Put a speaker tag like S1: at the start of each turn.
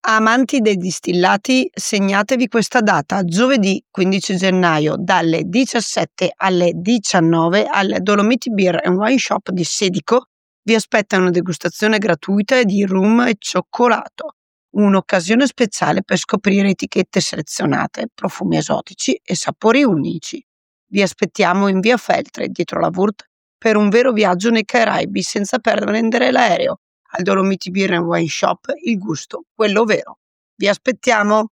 S1: Amanti dei distillati, segnatevi questa data, giovedì 15 gennaio dalle 17 alle 19 al Dolomiti Beer and Wine Shop di Sedico. Vi aspetta una degustazione gratuita di rum e cioccolato, un'occasione speciale per scoprire etichette selezionate, profumi esotici e sapori unici. Vi aspettiamo in via Feltre, dietro la Wurt, per un vero viaggio nei Caraibi senza prendere l'aereo. Al Dolomiti Beer and Wine Shop il gusto, quello vero. Vi aspettiamo!